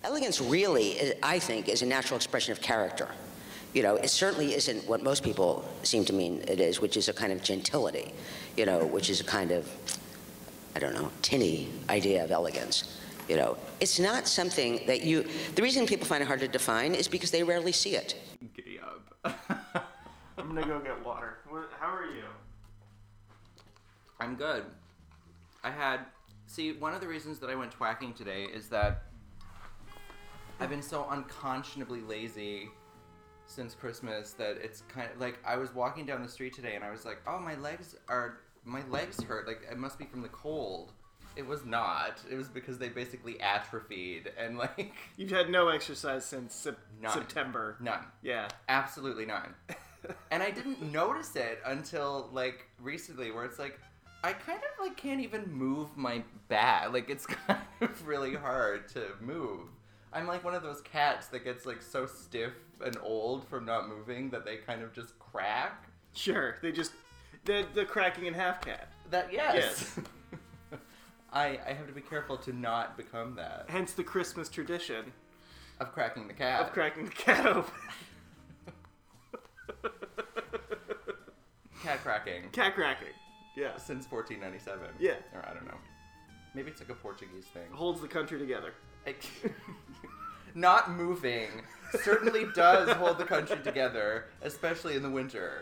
Elegance really, I think, is a natural expression of character. It certainly isn't what most people seem to mean it is, which is a kind of gentility, which is a kind of, I don't know, tinny idea of elegance. It's not something that the reason people find it hard to define is because they rarely see it. Giddy up. I'm gonna go get water. How are you? I'm good. One of the reasons that I went twacking today is that I've been so unconscionably lazy since Christmas that it's kind of like I was walking down the street today and I was like, oh, my legs hurt. Like, it must be from the cold. It was not. It was because they basically atrophied and like... You've had no exercise since None. September. None. Yeah. Absolutely none. And I didn't notice it until like recently where it's like, I kind of like can't even move my back. Like, it's kind of really hard to move. I'm like one of those cats that gets like so stiff and old from not moving that they kind of just crack. Sure, the cracking in half cat. Yes. I have to be careful to not become that. Hence the Christmas tradition of cracking the cat. Of cracking the cat open. Cat cracking. Cat cracking. Yeah. Since 1497. Yeah. Or I don't know. Maybe it's like a Portuguese thing. Holds the country together. Not moving certainly does hold the country together, especially in the winter.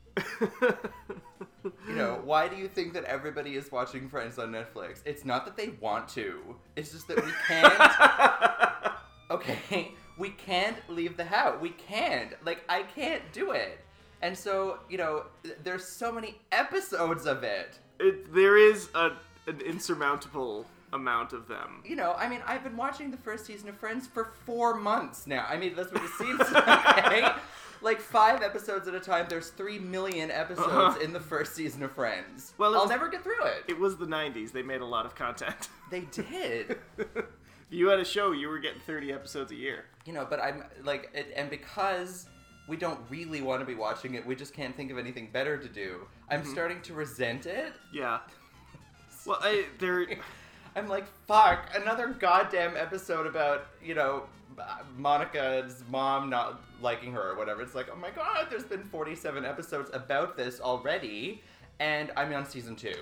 Why do you think that everybody is watching Friends on Netflix? It's not that they want to. It's just that we can't. Okay, we can't leave the house. We can't. Like, I can't do it. And so, there's so many episodes of it. There is an insurmountable amount of them. I've been watching the first season of Friends for 4 months now. That's what it seems like. Like 5 episodes at a time. There's 3 million episodes in the first season of Friends. Well, I'll never get through it. It was the 90s. They made a lot of content. They did. If you had a show, you were getting 30 episodes a year. But I'm like, and because we don't really want to be watching it, we just can't think of anything better to do. I'm starting to resent it. Yeah. Well, I'm like, fuck, another goddamn episode about, Monica's mom not liking her or whatever. It's like, oh my god, there's been 47 episodes about this already, and I'm on season 2.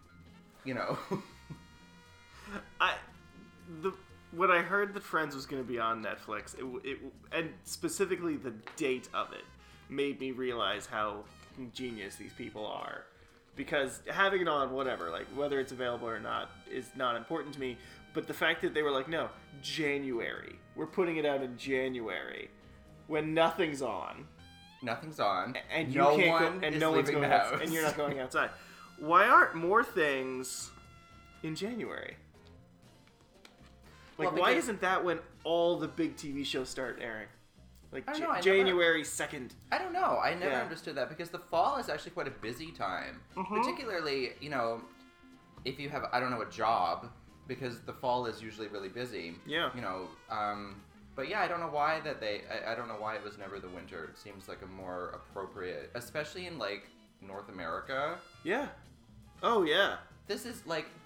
When I heard that Friends was going to be on Netflix, and specifically the date of it, made me realize how genius these people are. Because having it on, whatever, like, whether it's available or not is not important to me. But the fact that they were like, no, January. We're putting it out in January. When nothing's on. Nothing's on. And you no can't one go, and is no one's leaving going the house. and you're not going outside. Why aren't more things in January? Like, why isn't that when all the big TV shows start airing? Like, January 2nd. I don't know. I never understood that because the fall is actually quite a busy time. Mm-hmm. Particularly, if you have, a job, because the fall is usually really busy. Yeah. But yeah, I don't know why I don't know why it was never the winter. It seems like a more appropriate, especially in, like, North America. Yeah. Oh, yeah. This is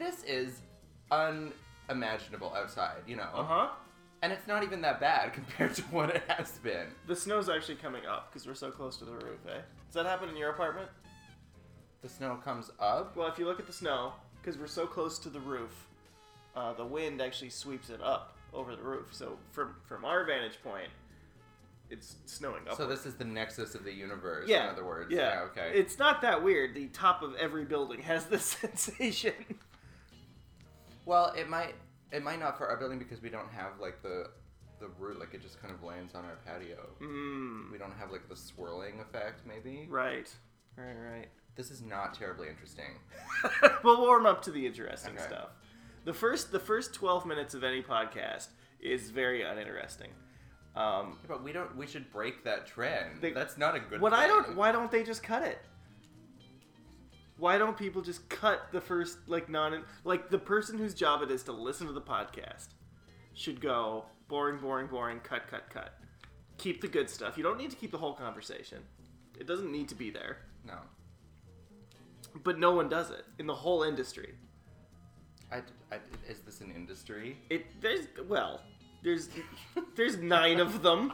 unimaginable outside, Uh-huh. And it's not even that bad compared to what it has been. The snow's actually coming up because we're so close to the roof, eh? Does that happen in your apartment? The snow comes up? Well, if you look at the snow, because we're so close to the roof, the wind actually sweeps it up over the roof. So from our vantage point, it's snowing up. So this is the nexus of the universe, in other words. Yeah, okay. It's not that weird. The top of every building has this sensation. Well, it might not for our building because we don't have, like, the roof, like, it just kind of lands on our patio. We don't have, like, the swirling effect, maybe? Right. This is not terribly interesting. We'll warm up to the interesting stuff. The first 12 minutes of any podcast is very uninteresting. But we should break that trend. That's not a good thing. Why don't they just cut it? Why don't people just cut the first, like, the person whose job it is to listen to the podcast should go, boring, cut. Keep the good stuff. You don't need to keep the whole conversation. It doesn't need to be there. No. But no one does it in the whole industry. Is this an industry? There's 9 of them.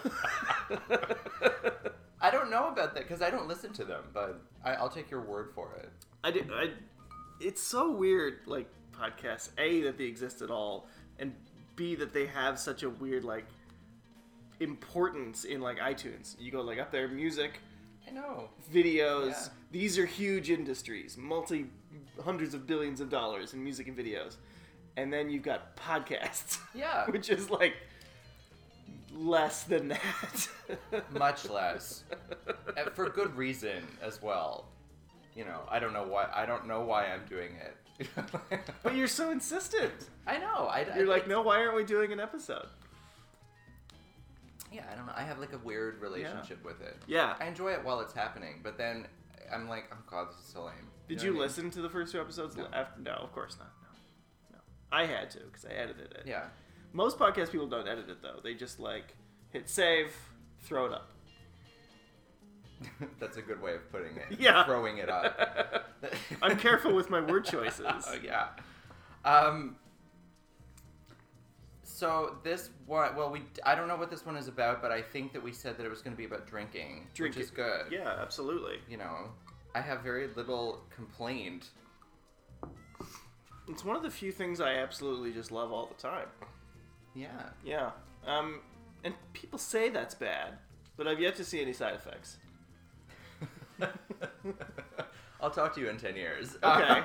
I don't know about that because I don't listen to them, but I'll take your word for it. It's so weird, like, podcasts, A, that they exist at all, and B, that they have such a weird, like, importance in, like, iTunes. You go, like, up there, music, I know. videos. Yeah. These are huge industries, hundreds of billions of dollars in music and videos. And then you've got podcasts. Yeah. Which is, like, less than that. Much less. And for good reason as well. You know, I don't know why I'm doing it. But you're so insistent. I know. You're like, no, why aren't we doing an episode? Yeah, I don't know. I have like a weird relationship with it. Yeah. I enjoy it while it's happening, but then I'm like, oh god, this is so lame. Did know you what I mean? listen to the first 2 episodes? No. No, of course not. No. I had to, because I edited it. Yeah. Most podcast people don't edit it, though. They just, like, hit save, throw it up. That's a good way of putting it. Yeah. Throwing it up. I'm careful with my word choices. Oh, yeah. So this one, well, I don't know what this one is about, but I think that we said that it was going to be about drinking, which is good. Yeah, absolutely. You know, I have very little complaint. It's one of the few things I absolutely just love all the time. Yeah. Yeah. And people say that's bad, but I've yet to see any side effects. I'll talk to you in 10 years. Okay.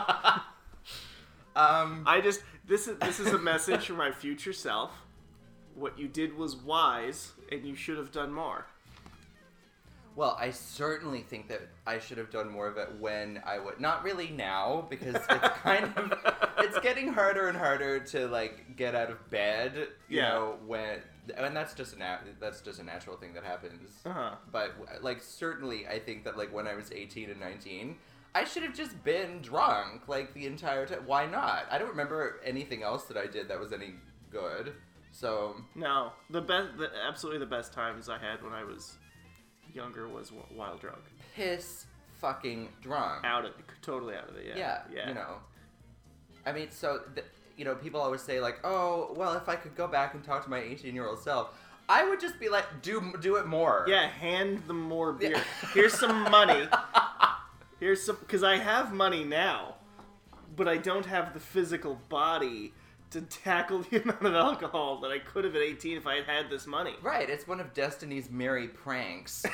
This is a message for my future self. What you did was wise, and you should have done more. Well, I certainly think that I should have done more of it when I would. Not really now, because it's kind of, it's getting harder and harder to like get out of bed. You know, and that's just a natural thing that happens. Uh-huh. But like certainly, I think that like when I was 18 and 19, I should have just been drunk like the entire time. Why not? I don't remember anything else that I did that was any good. So No, absolutely the best times I had when I was younger was while drunk. piss fucking drunk. Totally out of it. Yeah, Yeah. you know. I mean, so, you know, people always say, like, oh, well, if I could go back and talk to my 18-year-old self, I would just be like, do it more. Yeah, hand them more beer. Here's some money. Because I have money now, but I don't have the physical body to tackle the amount of alcohol that I could have at 18 if I had had this money. Right, it's one of Destiny's merry pranks.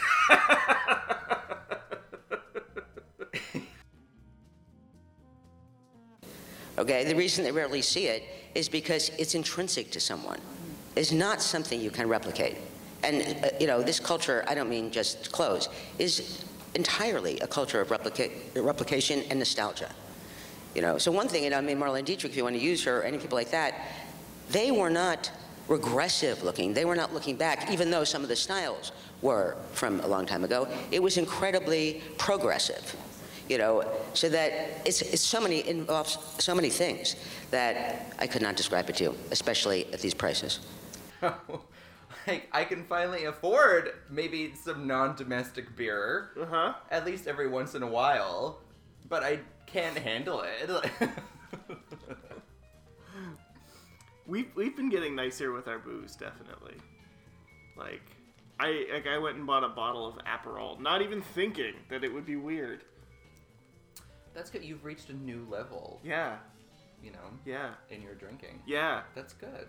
Okay, the reason they rarely see it is because it's intrinsic to someone. It's not something you can replicate. And, you know, this culture, I don't mean just clothes, is entirely a culture of replication and nostalgia. You know, so one thing, and I mean, Marlene Dietrich, if you want to use her, or any people like that, they were not regressive looking. They were not looking back, even though some of the styles were from a long time ago. It was incredibly progressive. You know, so that involves so many things that I could not describe it to you, especially at these prices. Like, I can finally afford maybe some non-domestic beer, at least every once in a while, but I can't handle it. We've been getting nicer with our booze, definitely. Like I went and bought a bottle of Aperol, not even thinking that it would be weird. That's good. You've reached a new level, Yeah, you know, yeah, in your drinking. yeah. That's good.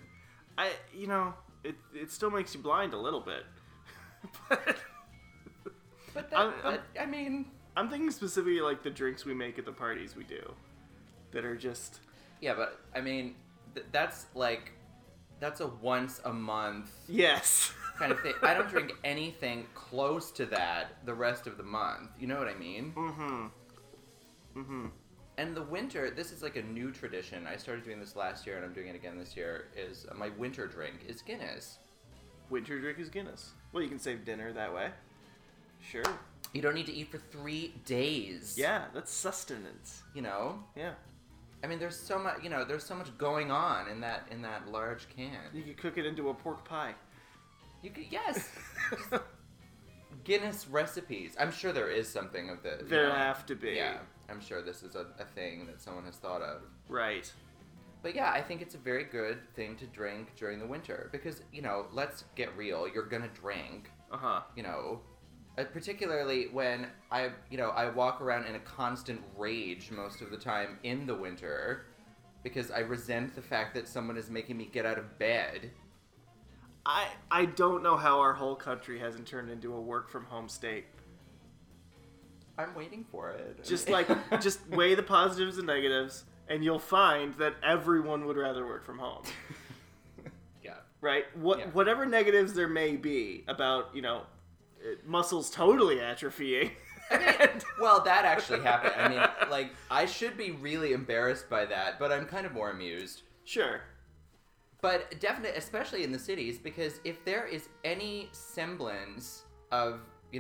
It still makes you blind a little bit. But But I mean... I'm thinking specifically like the drinks we make at the parties we do, that are just... Yeah, but, I mean, that's a once a month Yes. kind of thing. I don't drink anything close to that the rest of the month. You know what I mean? Mm-hmm. Mm-hmm. And the winter, this is like a new tradition. I started doing this last year and I'm doing it again this year, is my winter drink is Guinness. Winter drink is Guinness. Well, you can save dinner that way. Sure. You don't need to eat for 3 days. Yeah, that's sustenance. You know? Yeah. I mean, there's so much, there's so much going on in that large can. You could cook it into a pork pie. You could, yes. Guinness recipes. I'm sure there is something of the... There have to be. Yeah, I'm sure this is a thing that someone has thought of. Right. But yeah, I think it's a very good thing to drink during the winter because, let's get real. You're gonna drink, Uh-huh. Particularly when I walk around in a constant rage most of the time in the winter because I resent the fact that someone is making me get out of bed. I don't know how our whole country hasn't turned into a work from home state. I'm waiting for it. Just weigh the positives and negatives, and you'll find that everyone would rather work from home. Yeah. Right? Yeah. Whatever negatives there may be about, muscles totally atrophying. Well, that actually happened. I mean, I should be really embarrassed by that, but I'm kind of more amused. Sure. But definitely, especially in the cities, because if there is any semblance of,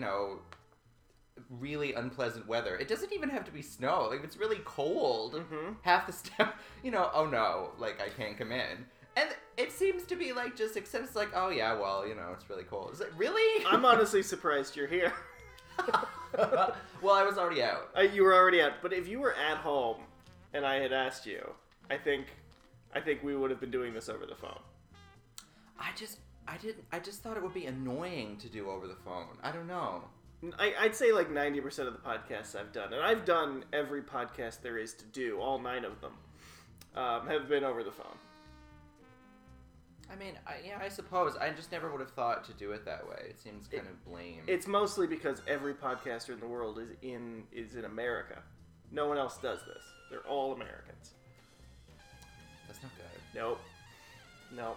really unpleasant weather, it doesn't even have to be snow. Like, if it's really cold, half the stuff, oh no, I can't come in. And it seems to be, just accept, it's oh yeah, well, it's really cold. It's really? I'm honestly surprised you're here. Well, I was already out. You were already out. But if you were at home and I had asked you, I think we would have been doing this over the phone. I just thought it would be annoying to do over the phone. I don't know. I'd say 90% of the podcasts I've done, and I've done every podcast there is to do, all 9 of them, have been over the phone. I mean, I suppose. I just never would have thought to do it that way. It seems kind of lame. It's mostly because every podcaster in the world is in America. No one else does this. They're all Americans. That's not good. Nope.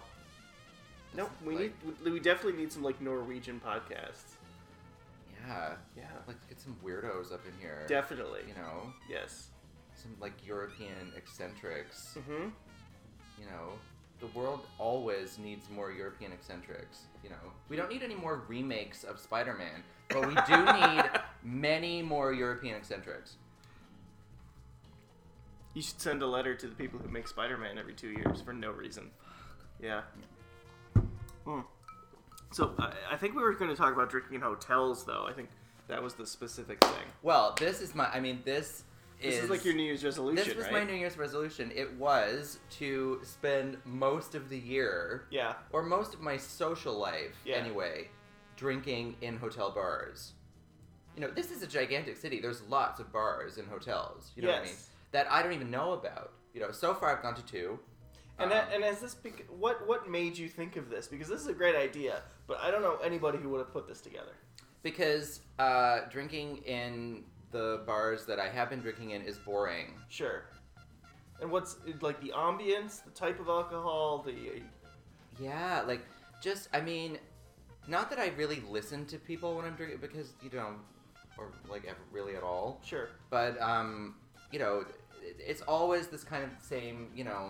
We definitely need some Norwegian podcasts. Yeah. Yeah. Get some weirdos up in here. Definitely. Yes. Some European eccentrics. Mm-hmm. The world always needs more European eccentrics. We don't need any more remakes of Spider-Man, but we do need many more European eccentrics. You should send a letter to the people who make Spider-Man every 2 years for no reason. Yeah. So I think we were going to talk about drinking in hotels, though. I think that was the specific thing. Well, this is This is your New Year's resolution, This was right? my New Year's resolution. It was to spend most of the year, or most of my social life, anyway, drinking in hotel bars. This is a gigantic city. There's lots of bars and hotels. You know what I mean? That I don't even know about. So far I've gone to 2. And has this what made you think of this? Because this is a great idea, but I don't know anybody who would have put this together. Because drinking in the bars that I have been drinking in is boring. Sure. And what's the ambience, the type of alcohol, Yeah, not that I really listen to people when I'm drinking, because or ever really at all. Sure. But it's always this kind of same,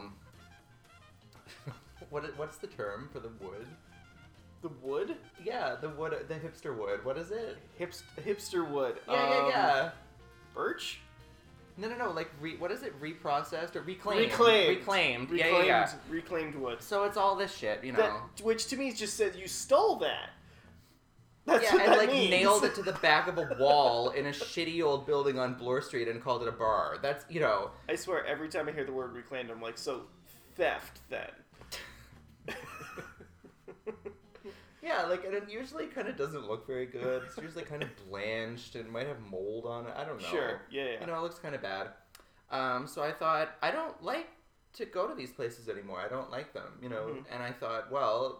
what's the term for the wood? The wood? Yeah, the wood, the hipster wood. What is it? Hipster wood. Yeah. Birch? No. What is it? Reprocessed or reclaimed? Reclaimed. Yeah. Reclaimed wood. So it's all this shit, Which to me just said you stole that. That's what that means. Nailed it to the back of a wall in a shitty old building on Bloor Street and called it a bar. That's, I swear, every time I hear the word reclaimed, I'm so theft then. Yeah, and it usually kind of doesn't look very good. It's usually kind of blanched and might have mold on it. I don't know. Sure, yeah. It looks kind of bad. So I thought, I don't like to go to these places anymore. I don't like them, And I thought, well,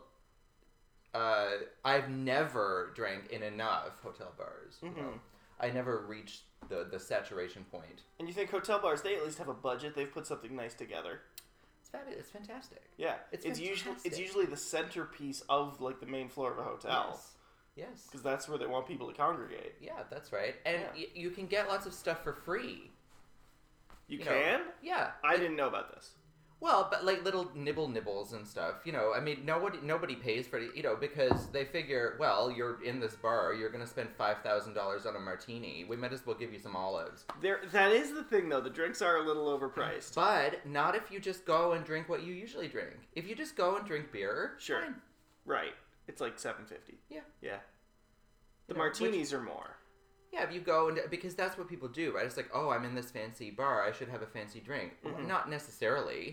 I've never drank in enough hotel bars. I never reached the saturation point. And you think hotel bars, they at least have a budget. They've put something nice together. It's fabulous. It's fantastic. Yeah, it's usually the centerpiece of the main floor of a hotel. Yes. Because that's where they want people to congregate. Yeah, that's right. And you can get lots of stuff for free. You can? Yeah. I didn't know about this. Well, but little nibbles and stuff, nobody pays for it, because they figure, well, you're in this bar, you're going to spend $5,000 on a martini. We might as well give you some olives. That is the thing, though. The drinks are a little overpriced. But not if you just go and drink what you usually drink. If you just go and drink beer, sure. Fine. Right. It's $7.50. Yeah. Yeah. The martinis are more. Yeah, if you go and because that's what people do, right? It's oh, I'm in this fancy bar, I should have a fancy drink. Mm-hmm. Not necessarily.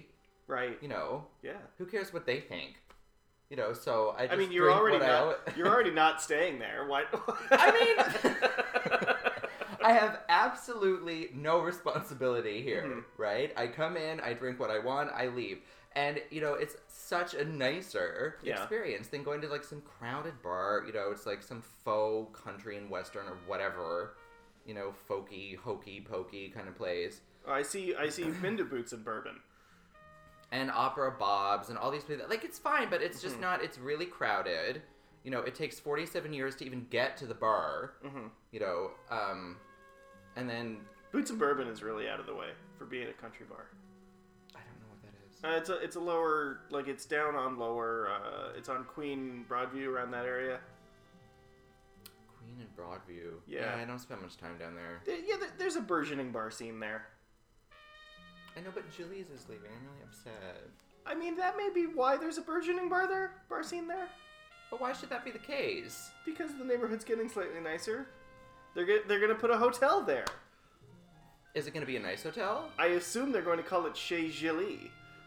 Right. You know, Yeah. who cares what they think? You know, so I just I mean, you're drink already what not. You're already not staying there. Why? I mean, I have absolutely no responsibility here, right? I come in, I drink what I want, I leave. And, you know, it's such a nicer experience than going to, like, some crowded bar. You know, it's like some faux country and western or whatever, you know, folky, hokey pokey kind of place. I see you've been to Boots and Bourbon. And Opera Bob's and all these places. Like, it's fine, but it's just not, it's really crowded. You know, it takes 47 years to even get to the bar. You know, and then... Boots and Bourbon is really out of the way for being a country bar. I don't know what that is. It's a lower, like, it's down on lower, it's on Queen, Broadview, around that area. Queen and Broadview. Yeah. I don't spend much time down there. There's a burgeoning bar scene there. I know, but Julie's is leaving. I'm really upset. I mean, that may be why there's a burgeoning bar scene there. But why should that be the case? Because the neighborhood's getting slightly nicer. They're gonna put a hotel there. Is it going to be a nice hotel? I assume they're going to call it Chez Julie.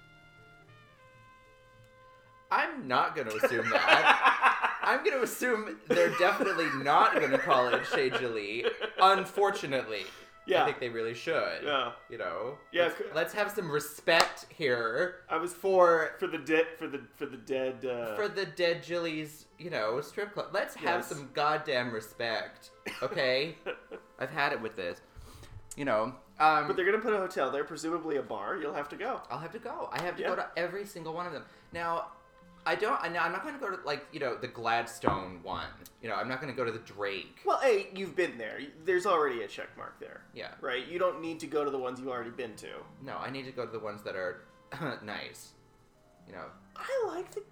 I'm not going to assume that. I'm going to assume they're definitely not going to call it Chez Julie. Unfortunately. Yeah. I think they really should. Yeah. You know. Yeah. Let's have some respect here. I was for the dead for the dead Julie's, you know, strip club. Let's have some goddamn respect. Okay? I've had it with this. You know. But they're gonna put a hotel there, presumably a bar. You'll have to go. I'll have to go. I have to go to every single one of them. Now, I'm not going to go to, like, you know, the Gladstone one. You know, I'm not going to go to the Drake. Well, hey, you've been there. There's already a check mark there. Yeah. Right? You don't need to go to the ones you've already been to. No, I need to go to the ones that are nice. You know. I like the...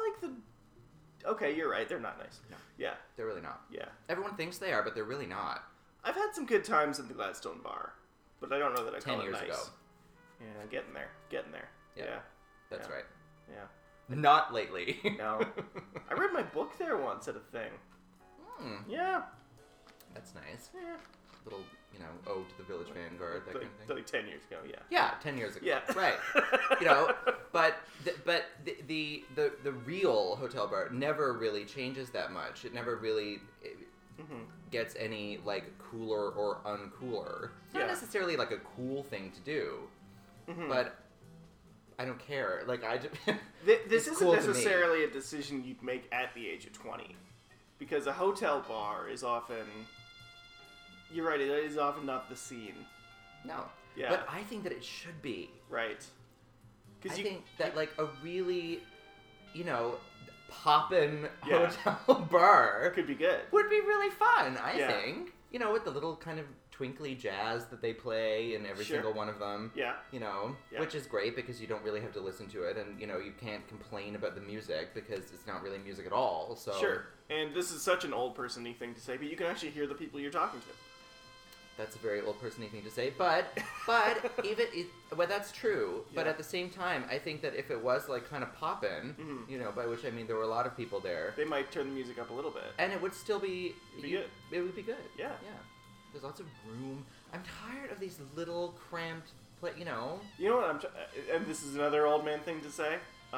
Okay, you're right. They're not nice. No. Yeah. They're really not. Yeah. Everyone thinks they are, but they're really not. I've had some good times at the Gladstone bar, but I don't know that I call 10 it years nice. ago. Yeah, getting there. Yeah. Yeah. That's right. Yeah. Not lately. No. I read my book there once at a thing. Yeah. That's nice. Yeah. Little, you know, ode to the Village Vanguard, that kind of thing. Like 10 years ago, yeah. Yeah, 10 years ago. Yeah. Right. You know, but the real hotel bar never really changes that much. It never really gets any, like, cooler or uncooler. It's not necessarily, like, a cool thing to do, but I don't care. Like, I just... This isn't necessarily a decision you'd make at the age of 20. Because a hotel bar is often... You're right, it is often not the scene. No. Yeah. But I think that it should be. Right. I think that, like, a really, you know, poppin' hotel bar... Could be good. Would be really fun, I think. You know, with the little kind of twinkly jazz that they play in every single one of them. Yeah. You know, which is great because you don't really have to listen to it, and, you know, you can't complain about the music because it's not really music at all, so... Sure. And this is such an old person-y thing to say, but you can actually hear the people you're talking to. That's a very old person-y thing to say, but well, that's true. Yeah. But at the same time, I think that if it was, like, kind of poppin', you know, by which I mean there were a lot of people there. They might turn the music up a little bit. And it would still be... good. It would be good. Yeah. Yeah. There's lots of room. I'm tired of these little cramped, you know? You know what and this is another old man thing to say,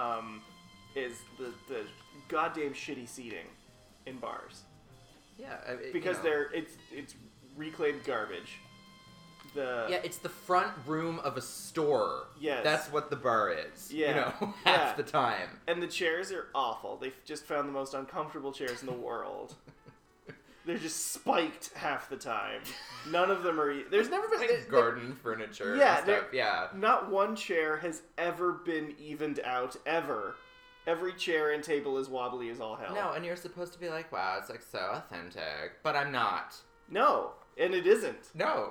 is the goddamn shitty seating in bars. Yeah. Because it's reclaimed garbage. It's the front room of a store. Yes. That's what the bar is. Yeah. You know, half the time. And the chairs are awful. They've just found the most uncomfortable chairs in the world. They're just spiked half the time. None of them are... There's never been... Like garden furniture and stuff. Yeah. Not one chair has ever been evened out, ever. Every chair and table is wobbly as all hell. No, and you're supposed to be like, wow, it's, like, so authentic. But I'm not. No. And it isn't. No.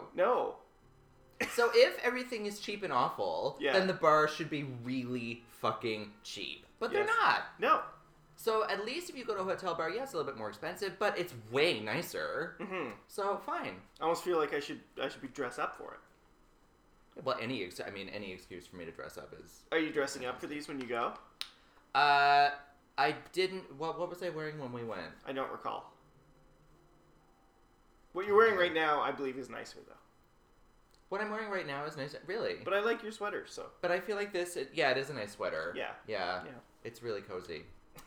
So if everything is cheap and awful, then the bar should be really fucking cheap. But they're not. No. So at least if you go to a hotel bar, it's a little bit more expensive, but it's way nicer. So fine. I almost feel like I should be dressed up for it. Well, any excuse for me to dress up is... Are you dressing up for these when you go? I didn't... What was I wearing when we went? I don't recall. What you're wearing right now, I believe, is nicer, though. What I'm wearing right now is nice. Really. But I like your sweater, so. But I feel like this. It is a nice sweater. Yeah. Yeah. Yeah. It's really cozy.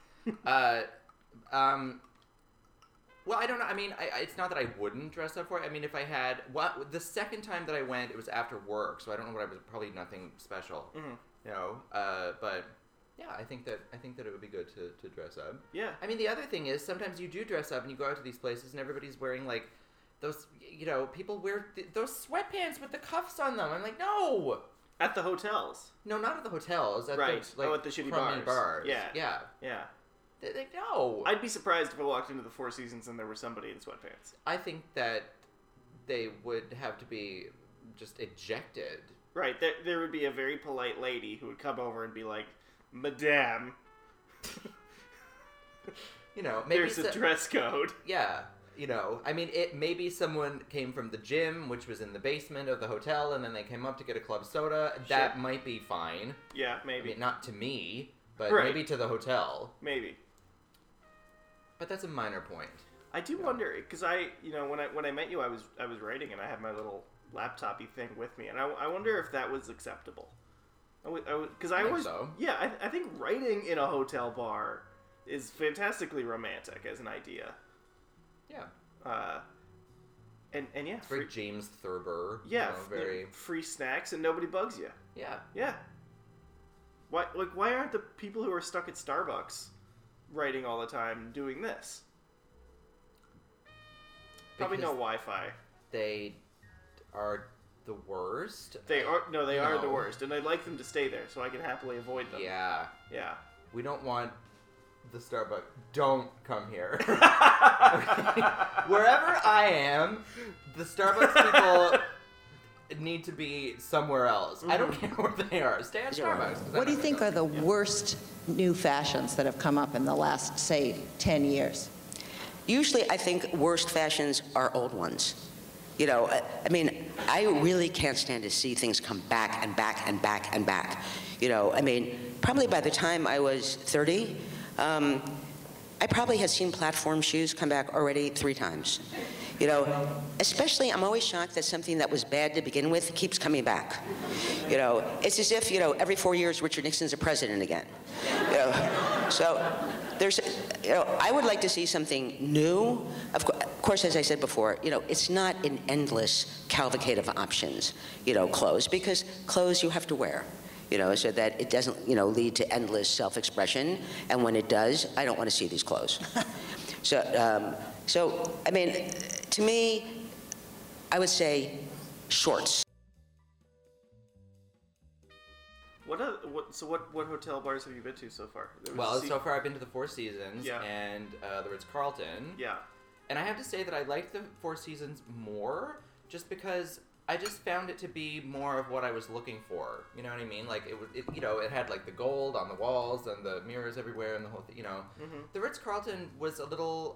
Well, I don't know. I mean, it's not that I wouldn't dress up for it. I mean, if I had, the second time that I went, it was after work, so I don't know what I was. Probably nothing special. Mm-hmm. You know. But yeah, I think that it would be good to dress up. Yeah. I mean, the other thing is sometimes you do dress up and you go out to these places and everybody's wearing like those. You know, people wear those sweatpants with the cuffs on them. I'm like, no. At the hotels. No, not at the hotels. At Right. The, like, at the shitty crummy bars. Yeah. Yeah. They no. I'd be surprised if I walked into the Four Seasons and there was somebody in sweatpants. I think that they would have to be just ejected. Right. There would be a very polite lady who would come over and be like, Madame, You know, maybe there's a dress code. Yeah. You know, I mean, maybe someone came from the gym, which was in the basement of the hotel, and then they came up to get a club soda. That might be fine. Yeah, I maybe. mean, not to me, but Right. maybe to the hotel. Maybe. But that's a minor point. I do wonder, because when I met you, I was writing and I had my little laptopy thing with me, and I wonder if that was acceptable. Because I think always, so. yeah, I think writing in a hotel bar is fantastically romantic as an idea. Yeah. And yeah, It's very James Thurber. yeah, You know, very. free snacks and nobody bugs you. Yeah. Yeah. Why aren't the people who are stuck at Starbucks writing all the time doing this? Probably no Because Wi-Fi. They are the worst. They are the No. worst, and I'd like them to stay there so I can happily avoid them. Yeah. Yeah. We don't want the Starbucks. Don't come here. Wherever I am, the Starbucks people need to be somewhere else. I don't care where they are. Stay at Starbucks. 'cause What do you I'm think not are the worst new fashions that have come up in the last, say, 10 years? Usually, I think worst fashions are old ones. You know, I mean, I really can't stand to see things come back and back and back and back. You know, I mean, probably by the time I was 30, I probably had seen platform shoes come back already 3 times. You know, especially, I'm always shocked that something that was bad to begin with keeps coming back. You know, it's as if, every 4 years Richard Nixon's a president again. You know, so there's, I would like to see something new. Of course, as I said before, it's not an endless cavalcade of options, clothes, because clothes you have to wear. So that it doesn't, lead to endless self-expression. And when it does, I don't want to see these clothes. So, I mean, to me, I would say shorts. What hotel bars have you been to so far? Well, so far I've been to the Four Seasons Yeah. and the Ritz-Carlton. Yeah. And I have to say that I liked the Four Seasons more just because I just found it to be more of what I was looking for. You know what I mean? Like, it had, like, the gold on the walls and the mirrors everywhere and the whole thing, Mm-hmm. The Ritz-Carlton was a little,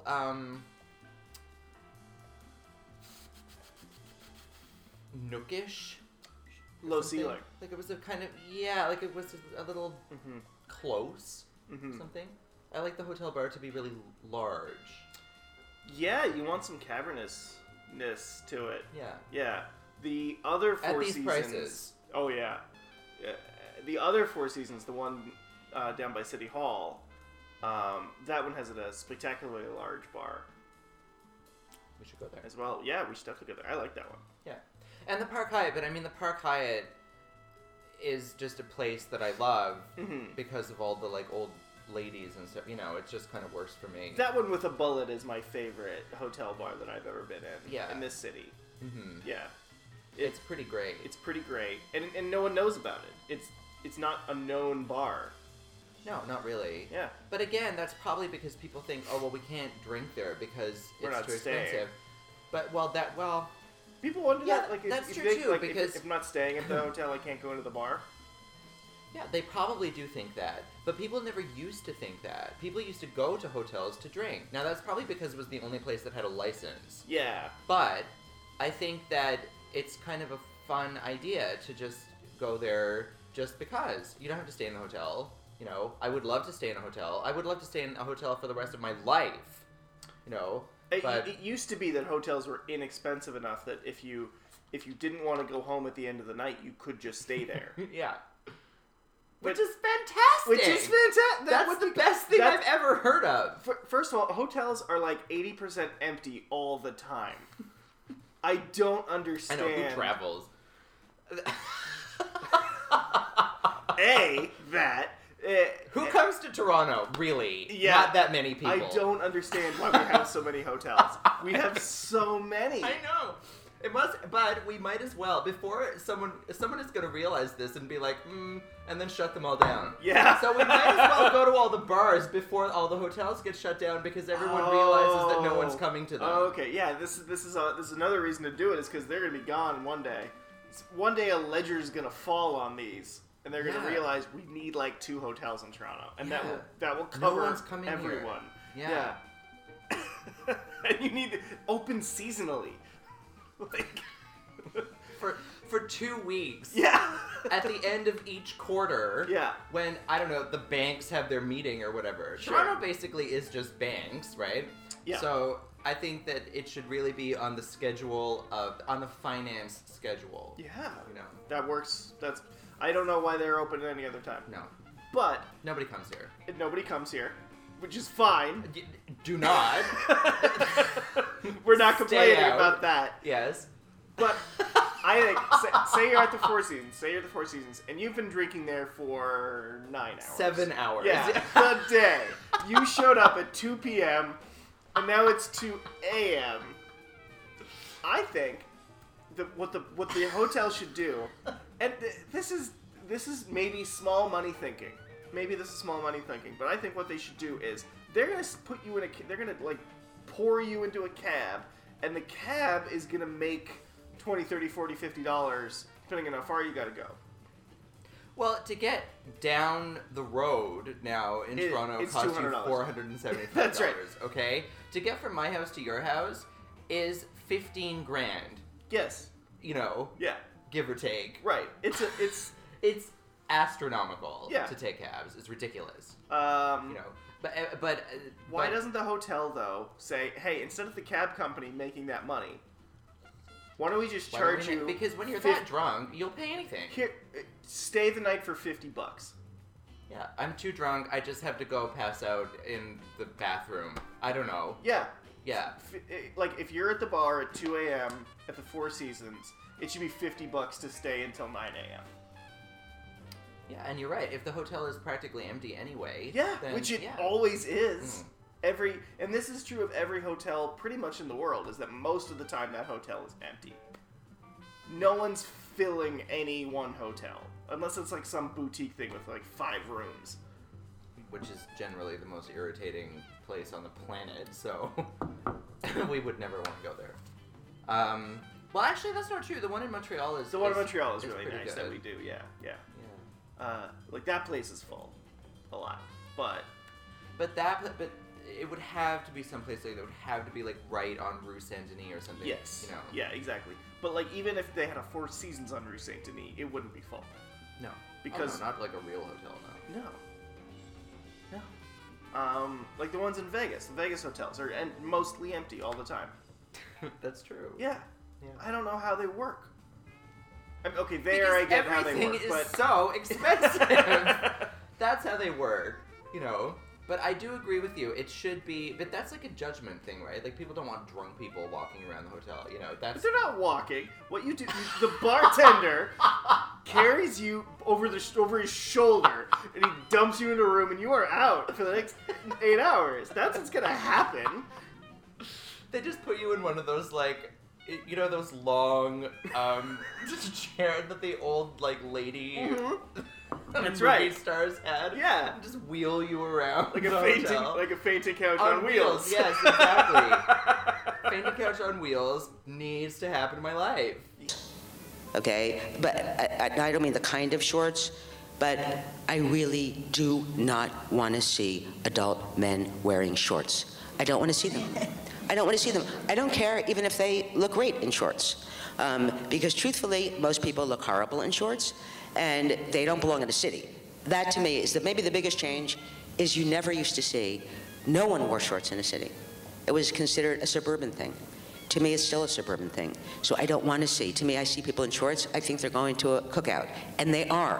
nookish. Low something. ceiling. Like, it was a kind of, like, it was a little close Mm-hmm. something. I like the hotel bar to be really large. Yeah, you want some cavernousness to it. Yeah. Yeah. The other Four At these Seasons. prices. Oh yeah. The other Four Seasons, the one down by City Hall, that one has a spectacularly large bar We should go there. as well. Yeah, we should definitely go there. I like that one. Yeah. And the Park Hyatt, but I mean, the Park Hyatt is just a place that I love because of all the, like, old ladies and stuff. It just kind of works for me. That one with a bullet is my favorite hotel bar that I've ever been in. Yeah. In this city. Mm-hmm. Yeah. It's pretty great. It's pretty great, and no one knows about it. It's not a known bar. No, not really. Yeah. But again, that's probably because people think, oh, well, we can't drink there because We're it's not too staying. expensive. But, People wonder Yeah, that, like, that's if true, they, too, like, because- if I'm not staying at the hotel, I can't go into the bar. yeah, they probably do think that. But people never used to think that. People used to go to hotels to drink. Now, that's probably because it was the only place that had a license. Yeah. But I think that it's kind of a fun idea to just go there just because. You don't have to stay in the hotel. I would love to stay in a hotel. I would love to stay in a hotel for the rest of my life. But It used to be that hotels were inexpensive enough that if you if you didn't want to go home at the end of the night, you could just stay there. Yeah. But- Which is fantastic. Which is fantastic. That's the best thing I've ever heard of. First of all, hotels are like 80% empty all the time. I don't I understand. know who travels. That. Who comes to Toronto, really? Yeah. Not that many people. I don't understand why we have so many hotels. We have so many. I know. It must, but we might as well, before someone is going to realize this and be like, and then shut them all down. Yeah. So we might as well go to all the bars before all the hotels get shut down because everyone realizes that no one's coming to them. Oh, okay. Yeah, this is another reason to do it is because they're gonna be gone one day. One day a ledger's gonna fall on these, and they're gonna realize we need like 2 hotels in Toronto, and that will cover one's coming here. everyone. Yeah. And you need to open seasonally. Like For 2 weeks. yeah. At the end of each quarter, Yeah. when, I don't know, the banks have their meeting or whatever. Sure. Toronto basically is just banks, right? Yeah. So I think that it should really be on the schedule on the finance schedule. Yeah. You know. That works. I don't know why they're open at any other time. No. But Nobody comes here. nobody comes here, which is fine. Do not. We're not Stay complaining out. about that. Yes. But I think, say you're at the Four Seasons, and you've been drinking there for 9 hours. 7 hours. Yeah, the day. You showed up at 2 p.m., and now it's 2 a.m. I think what the hotel should do, and this is maybe small money thinking. Maybe this is small money thinking, but I think what they should do is they're gonna put you in they're gonna like pour you into a cab, and the cab is gonna make $20, $30, $40, $50 depending on how far you gotta go. Well, to get down the road now in Toronto it's costs you $200. $475. That's right. Okay? To get from my house to your house is $15,000. Yes. You know, Yeah. give or take. Right. It's It's astronomical Yeah. to take cabs. It's ridiculous. You um. know, Why doesn't the hotel though say, hey, instead of the cab company making that money, why don't we just charge you? Because when you're fif- that drunk, you'll pay anything. Here, stay the night for $50. Yeah, I'm too drunk. I just have to go pass out in the bathroom. I don't know. Yeah. Yeah. Like if you're at the bar at 2 a.m. at the Four Seasons, it should be $50 to stay until 9 a.m. Yeah, and you're right. If the hotel is practically empty anyway, Yeah, then, which it yeah. always is. And this is true of every hotel pretty much in the world, is that most of the time that hotel is empty. No one's filling any one hotel, unless it's like some boutique thing with like 5 rooms. Which is generally the most irritating place on the planet, so we would never want to go there. Well, actually, that's not true. The one in Montreal is The one in Montreal is it's really pretty nice good. that we do, yeah. Yeah. Like that place is full, a lot, but But it would have to be someplace like that would have to be like right on Rue Saint Denis or something. yes, You know. yeah, exactly. But like even if they had a Four Seasons on Rue Saint Denis, it wouldn't be full. No. Because- Oh, no, not like a real hotel. No. No. Like the ones in Vegas. The Vegas hotels are mostly empty all the time. That's true. Yeah. Yeah. I don't know how they work. I mean, okay, there I get how they everything work, is but so expensive. That's how they work, you know. But I do agree with you. It should be, but that's like a judgment thing, right? Like people don't want drunk people walking around the hotel. You know, that's they're not walking. What you do, the bartender carries you over his shoulder, and he dumps you in a room, and you are out for the next 8 hours. That's what's gonna happen. they just put you in one of those like, you know, those long chairs that the old like lady. That's movie right. stars had. Yeah. And just wheel you around Like the a fainting, hotel. like a fainting couch on wheels. Yes, exactly. Fainting couch on wheels needs to happen in my life. Okay? But I don't mean the kind of shorts, but I really do not want to see adult men wearing shorts. I don't want to see them. I don't want to see them. I don't care even if they look great in shorts. Because truthfully, most people look horrible in shorts, and they don't belong in a city. That to me is maybe the biggest change is you never used to see, no one wore shorts in a city. It was considered a suburban thing. To me, it's still a suburban thing. So I don't want to see. To me, I see people in shorts. I think they're going to a cookout. And they are.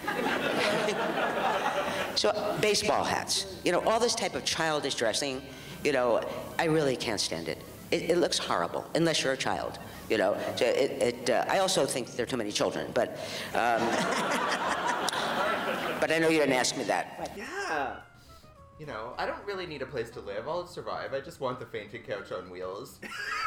So baseball hats, all this type of childish dressing, I really can't stand it. It looks horrible, unless you're a child, So I also think there are too many children, but but I know you didn't ask me that. Yeah. I don't really need a place to live. I'll survive. I just want the fainting couch on wheels.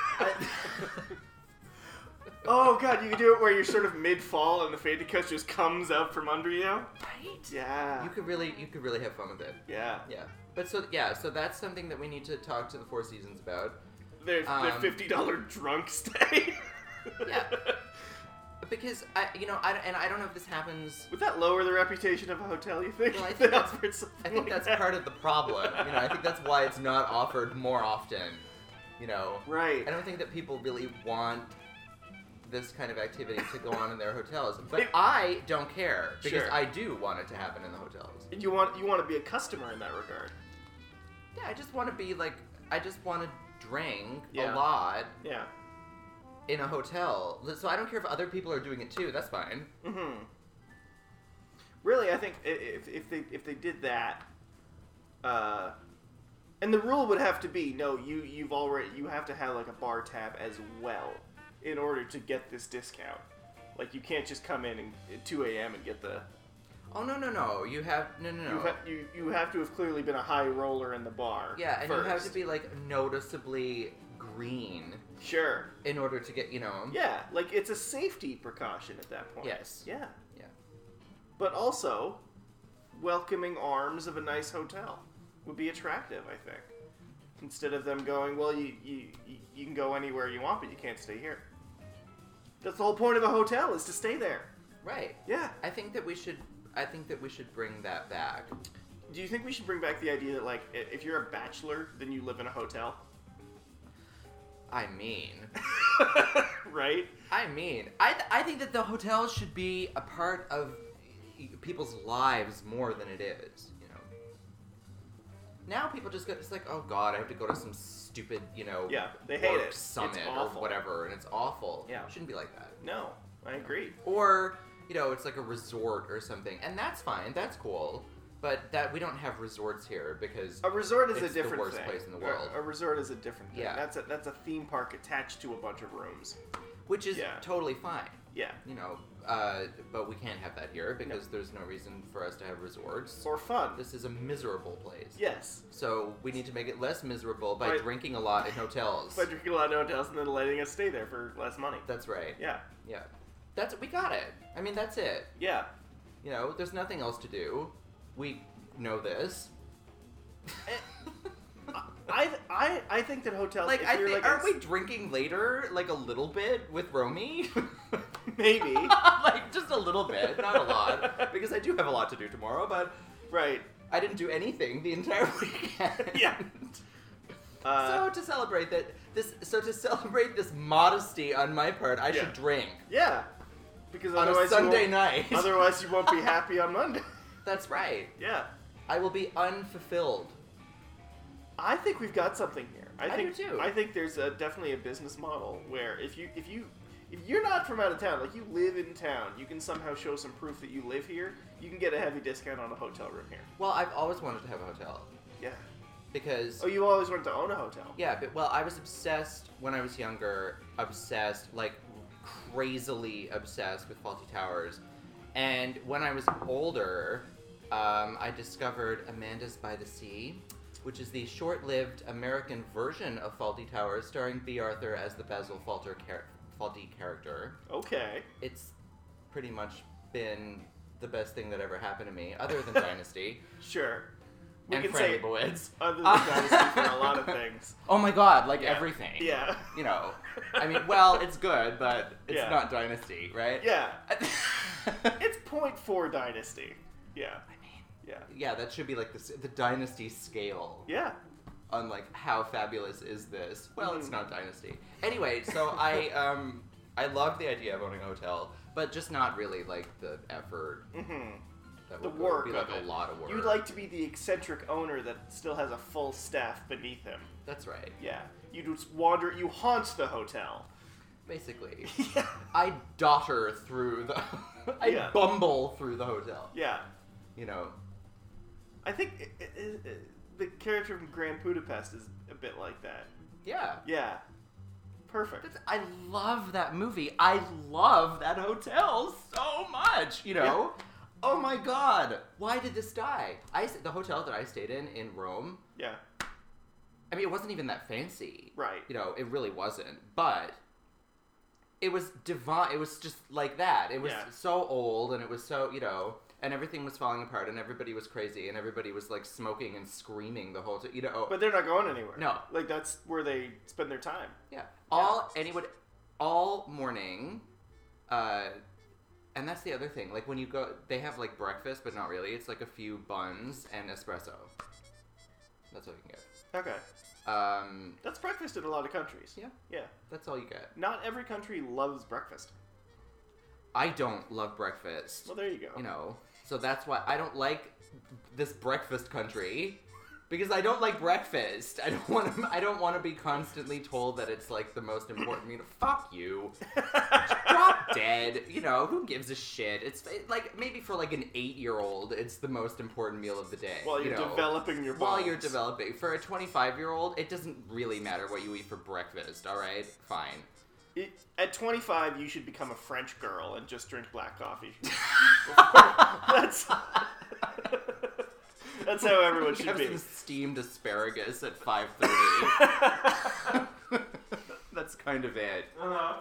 Oh god, you can do it where you're sort of mid-fall and the fainting couch just comes out from under you. Right? Yeah. You could really have fun with it. Yeah. Yeah. But so that's something that we need to talk to the Four Seasons about. Their $50 drunk stay. Yeah. Because I don't know if this happens. Would that lower the reputation of a hotel, you think? Well, I think that's part of the problem. I think that's why it's not offered more often. Right. I don't think that people really want this kind of activity to go on in their hotels. But I don't care because Sure. I do want it to happen in the hotels. You want to be a customer in that regard. Yeah, I just want to drink Yeah. a lot Yeah. in a hotel. So I don't care if other people are doing it too. That's fine. Mm-hmm. Really, I think if they did that, and the rule would have to be no, you have to have like a bar tab as well in order to get this discount. Like you can't just come in at 2 a.m. and get the. Oh no! You have no. You have to have clearly been a high roller in the bar. Yeah, and first. you have to be like noticeably green Sure. in order to get Yeah, like it's a safety precaution at that point. Yes. Yeah. Yeah. But also, welcoming arms of a nice hotel would be attractive, I think. Instead of them going, well, you can go anywhere you want, but you can't stay here. That's the whole point of a hotel, is to stay there. Right. Yeah. I think that we should bring that back. Do you think we should bring back the idea that, like, if you're a bachelor, then you live in a hotel? I mean. Right? I think that the hotel should be a part of people's lives more than it is, Now people just go, it's like, oh god, I have to go to some stupid, Yeah, they hate work it. summit It's or awful. whatever, and it's awful. Yeah. It shouldn't be like that. No, I agree. Or, it's like a resort or something, and that's fine, that's cool. But that we don't have resorts here because A resort is it's a different the worst thing. place in the world. A resort is a different thing. Yeah. That's a theme park attached to a bunch of rooms. Which is Yeah. totally fine. Yeah. But we can't have that here because there's no reason for us to have resorts. Or fun. This is a miserable place. Yes. So we need to make it less miserable by By- drinking a lot in hotels. By drinking a lot of hotels and then letting us stay there for less money. That's right. Yeah. Yeah. We got it. I mean, that's it. Yeah. There's nothing else to do. We know this. I think that hotels. Like, if you're aren't we drinking later, like a little bit with Romy? Maybe. Like, just a little bit, not a lot. Because I do have a lot to do tomorrow, but Right. I didn't do anything the entire weekend. Yeah. So to celebrate this modesty on my part, I should drink Yeah. Because on a otherwise Sunday you won't, night. Otherwise, you won't be happy on Monday. That's right. Yeah. I will be unfulfilled. I think we've got something here. I do too. I think there's definitely a business model where if you're not from out of town, like you live in town, you can somehow show some proof that you live here. You can get a heavy discount on a hotel room here. Well, I've always wanted to have a hotel Yeah. because Oh, you always wanted to own a hotel. yeah, but I was obsessed when I was younger, like crazily obsessed with Fawlty Towers, and when I was older, I discovered Amanda's by the Sea, which is the short-lived American version of Fawlty Towers, starring B. Arthur as the Basil Fawlty character. Okay. It's pretty much been the best thing that ever happened to me, other than Dynasty Sure. We and can Fran say Lebowitz. other than Dynasty for a lot of things. Oh my god, like Yeah. everything. Yeah. I mean, well, it's good, but it's Yeah. not Dynasty, right? Yeah. It's 0.4 Dynasty. Yeah. Yeah. Yeah, that should be like the Dynasty scale Yeah. on like how fabulous is this? Well, it's Mhm. not Dynasty. Anyway, so I love the idea of owning a hotel, but just not really like the effort Mm-hmm. That the would work be like of it. a lot of work. You'd like to be the eccentric owner that still has a full staff beneath him. That's right. Yeah. You just wander, you haunt the hotel. Basically. Yeah. I dotter through the... I Yeah. bumble through the hotel. Yeah. You know. I think the character from Grand Budapest is a bit like that. Yeah. Yeah. Perfect. I love that movie. I love that hotel so much, you know? Yeah. Oh my god. Why did this die? The hotel that I stayed in Rome, Yeah. I mean, it wasn't even that fancy. Right. You know, it really wasn't. But it was divine. It was just like that. It was Yeah. so old, and it was so, you know, and everything was falling apart, and everybody was crazy, and everybody was, like, smoking and screaming the whole time, you know. But they're not going anywhere. No. Like, that's where they spend their time. Yeah. All morning, and that's the other thing. Like, when you go, they have, like, breakfast, but not really. It's, like, a few buns and espresso. That's all you can get. Okay. That's breakfast in a lot of countries. Yeah. Yeah. That's all you get. Not every country loves breakfast. I don't love breakfast. Well, there you go. You know, so that's why I don't like this breakfast country, because I don't like breakfast. I don't want to be constantly told that it's like the most important meal. Fuck you. Drop dead. You know, who gives a shit? It's like maybe for like an 8-year-old, it's the most important meal of the day. While you're you know? developing your bones. While you're developing. For a 25-year-old, it doesn't really matter what you eat for breakfast. All right, fine. At 25, you should become a French girl and just drink black coffee. That's how everyone should Have be. some steamed asparagus at 5:30. That's kind of it. Uh-huh.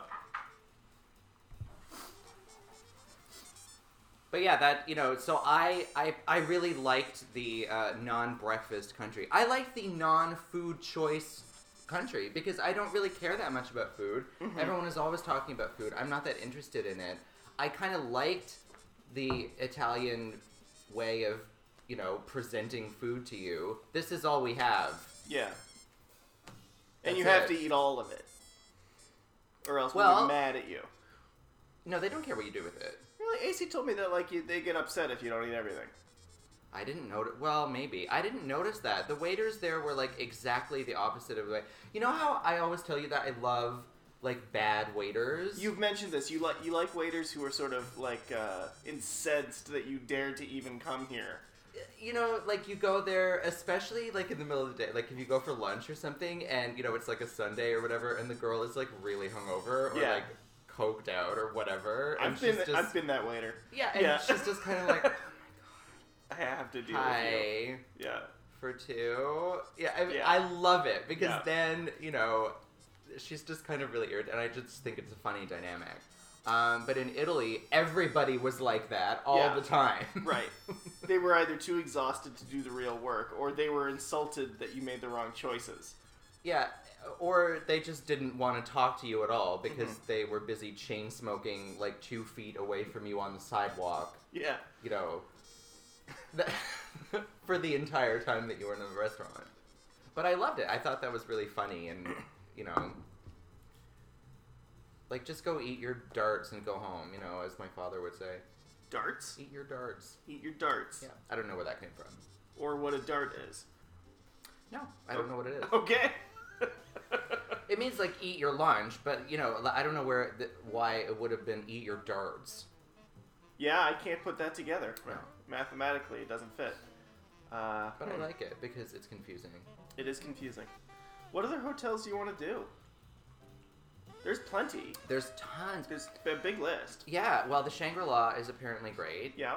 But yeah, that, you know, so I really liked the non-breakfast country. I liked the non-food choice country because I don't really care that much about food. Mm-hmm. Everyone is always talking about food. I'm not that interested in it. I kind of liked the Italian way of, you know, presenting food to you. This is all we have. Yeah. And That's you have it. to eat all of it. Or else we'll Well- be mad at you. No, they don't care what you do with it. Really, AC told me that, like, they get upset if you don't eat everything. I didn't notice. Well, maybe. I didn't notice that. The waiters there were, like, exactly the opposite of the way. You know how I always tell you that I love, like, bad waiters? You've mentioned this. You like waiters who are sort of, like, incensed that you dared to even come here. You know, like, you go there, especially, like, in the middle of the day. Like, if you go for lunch or something, and, you know, it's, like, a Sunday or whatever, and the girl is, like, really hungover, or, Yeah. like, coked out or whatever. And I've she's been that waiter. Yeah, and Yeah. she's just kind of like, I have to deal with hi, you. Yeah. for two. Yeah, I mean, Yeah. I love it, because Yeah. then, you know, she's just kind of really irritating, and I just think it's a funny dynamic. But in Italy, everybody was like that all Yeah. the time. Right. They were either too exhausted to do the real work, or they were insulted that you made the wrong choices. Yeah, or they just didn't want to talk to you at all because they were busy chain smoking like 2 feet away from you on the sidewalk, Yeah. you know, for the entire time that you were in the restaurant. But I loved it. I thought that was really funny, and, you know, like, just go eat your darts and go home, you know, as my father would say. Darts? Eat your darts. Eat your darts. Yeah, I don't know where that came from. Or what a dart is. No, I don't know what it is. Okay. It means, like, eat your lunch, but, you know, I don't know why it would have been eat your darts. Yeah, I can't put that together. No. Mathematically, it doesn't fit. But I like it because it's confusing. It is confusing. What other hotels do you want to do? There's plenty. There's tons. There's a big list. Yeah, well, the Shangri-La is apparently great. Yeah.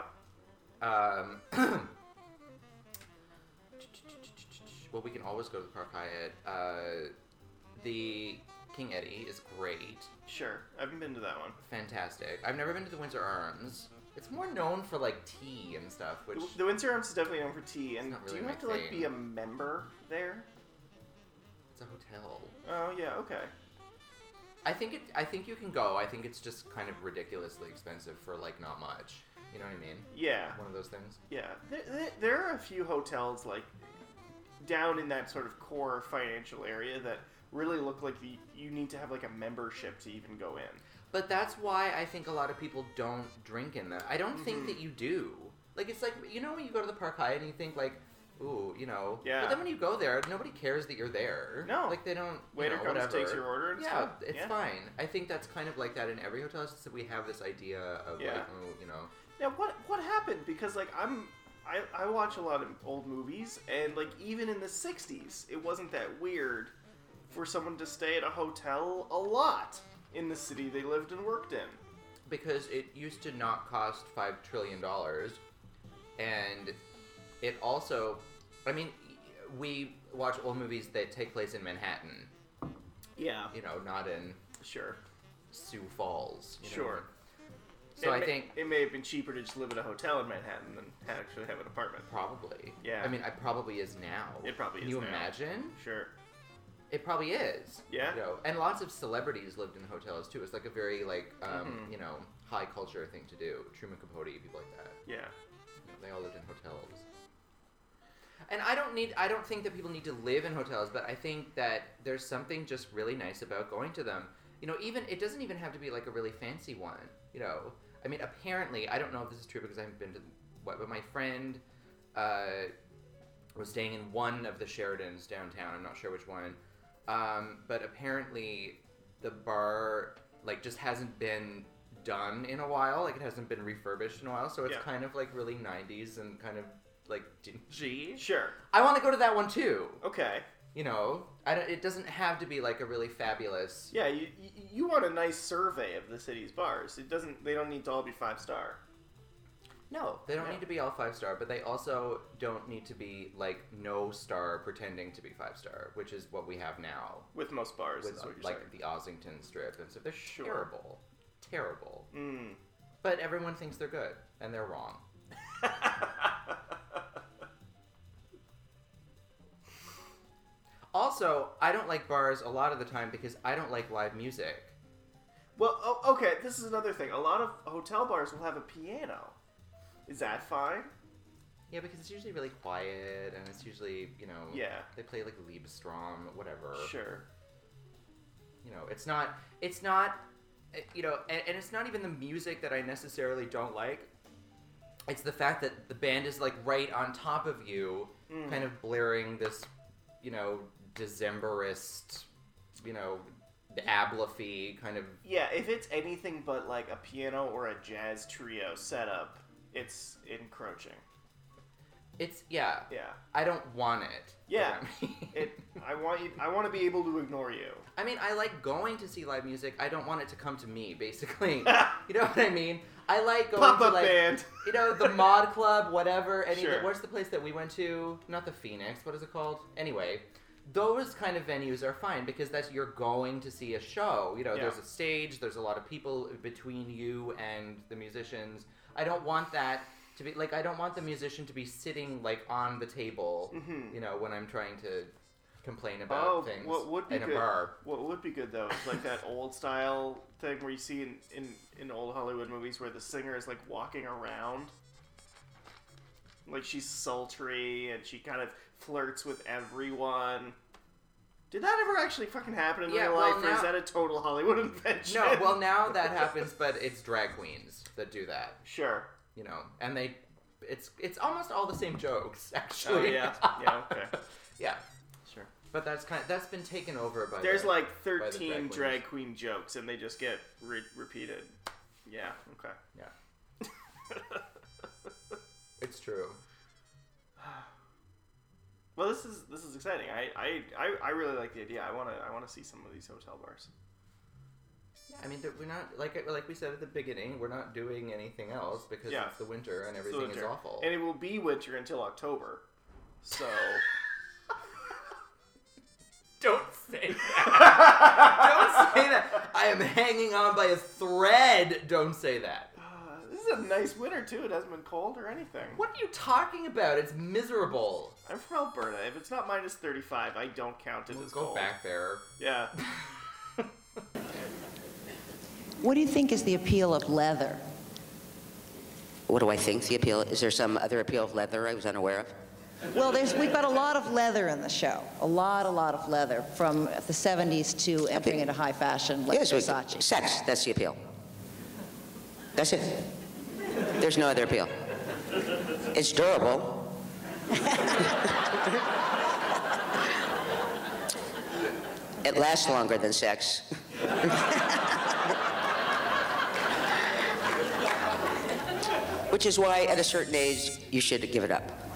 Well, we can always go to the Park Hyatt. The King Eddie is great. Sure. I haven't been to that one. Fantastic. I've never been to the Windsor Arms. It's more known for, like, tea and stuff, which... The Windsor Arms is definitely known for tea. And not do really you my have to, like, thing. be a member there? It's a hotel. Oh, yeah, okay. I think you can go. I think it's just kind of ridiculously expensive for, like, not much. You know what I mean? Yeah. One of those things. Yeah. There are a few hotels, like, down in that sort of core financial area that really look like you need to have, like, a membership to even go in. But that's why I think a lot of people don't drink in them. I don't think that you do. Like, it's like, you know when you go to the Park Hyatt and you think, like, ooh, you know. Yeah. But then when you go there, nobody cares that you're there. No. Like, they don't, Waiter comes, whatever. takes your order and yeah, stuff. it's fine. I think that's kind of like that in every hotel. It's just that we have this idea of, Yeah. like, oh, you know. Yeah, what happened? Because, like, I watch a lot of old movies, and, like, even in the 60s, it wasn't that weird for someone to stay at a hotel a lot in the city they lived and worked in. Because it used to not cost $5 trillion. And it also, I mean, we watch old movies that take place in Manhattan. Yeah. You know, not in Sure. Sioux Falls. You know? Sure. So I think it may have been cheaper to just live in a hotel in Manhattan than actually have an apartment. probably. Yeah. I mean, it probably is now. It probably Can is you now. imagine? Sure. It probably is. Yeah. You know, and lots of celebrities lived in hotels too. It's like a very like you know, high culture thing to do. Truman Capote, people like that. Yeah. You know, they all lived in hotels. And I don't think that people need to live in hotels, but I think that there's something just really nice about going to them. You know, even it doesn't even have to be like a really fancy one. You know, I mean, apparently, I don't know if this is true because I haven't been to what, but my friend was staying in one of the Sheratons downtown. I'm not sure which one, but apparently the bar like just hasn't been done in a while. Like it hasn't been refurbished in a while, so it's Yeah. kind of like really 90s and kind of like dingy. Sure. I want to go to that one too. Okay. You know, it doesn't have to be like a really fabulous. Yeah, you want a nice survey of the city's bars. They don't need to all be 5-star. No, they don't Yeah. need to be all 5-star, but they also don't need to be like no star pretending to be 5-star, which is what we have now With most bars, with is what you're like saying. the Ossington Strip and stuff. They're Sure. terrible, terrible. Mm. But everyone thinks they're good, and they're wrong. Also, I don't like bars a lot of the time because I don't like live music. Well, okay, this is another thing. A lot of hotel bars will have a piano. Is that fine? Yeah, because it's usually really quiet, and it's usually, you know, Yeah. they play like Liebestrom, whatever. Sure. You know, it's not, you know, and it's not even the music that I necessarily don't like. It's the fact that the band is like right on top of you, kind of blaring this, you know, Decemberist, you know, Ablafy kind of. Yeah, if it's anything but like a piano or a jazz trio setup, it's encroaching. It's yeah. Yeah. I don't want it. Yeah. You know what I mean? I want to be able to ignore you. I mean, I like going to see live music. I don't want it to come to me, basically. You know what I mean? I like going to Pop-up like, band. you know, the Mod Club, whatever. Sure. What's the place that we went to? Not the Phoenix. What is it called? Anyway, those kind of venues are fine because you're going to see a show. You know, Yeah. there's a stage. There's a lot of people between you and the musicians. I don't want that to be like. I don't want the musician to be sitting like on the table. You know, when I'm trying to complain about things what would be in good? a bar. What would be good though is like that old style thing where you see in old Hollywood movies where the singer is like walking around, like she's sultry and she kind of flirts with everyone. Did that ever actually fucking happen in Yeah, real well, life, or is now- that a total Hollywood invention? No, well now that happens, but it's drag queens that do that. Sure. You know, and it's almost all the same jokes Oh actually. yeah. Yeah. Okay. Yeah. Sure. But that's been taken over by. There's the, like by the 13 queens. drag queen jokes, and they just get repeated. Yeah. Okay. Yeah. It's true. Well, this is exciting. I really like the idea. I want to see some of these hotel bars. Yeah, I mean, we're not like we said at the beginning. We're not doing anything else because Yeah. it's the winter and So everything is winter. awful. And it will be winter until October. So Don't say that. Don't say that. I am hanging on by a thread. Don't say that. this is a nice winter too. It hasn't been cold or anything. What are you talking about? It's miserable. I'm from Alberta. If it's not minus 35, I don't count it We'll as go cold. back there. Yeah. What do you think is the appeal of leather? What do I think the appeal? Is there some other appeal of leather I was unaware of? Well, we've got a lot of leather in the show. A lot of leather from the 70s to entering into high fashion, like Yes, Versace. sex. That's the appeal. That's it. There's no other appeal. It's durable. It lasts longer than sex. Which is why, at a certain age, you should give it up.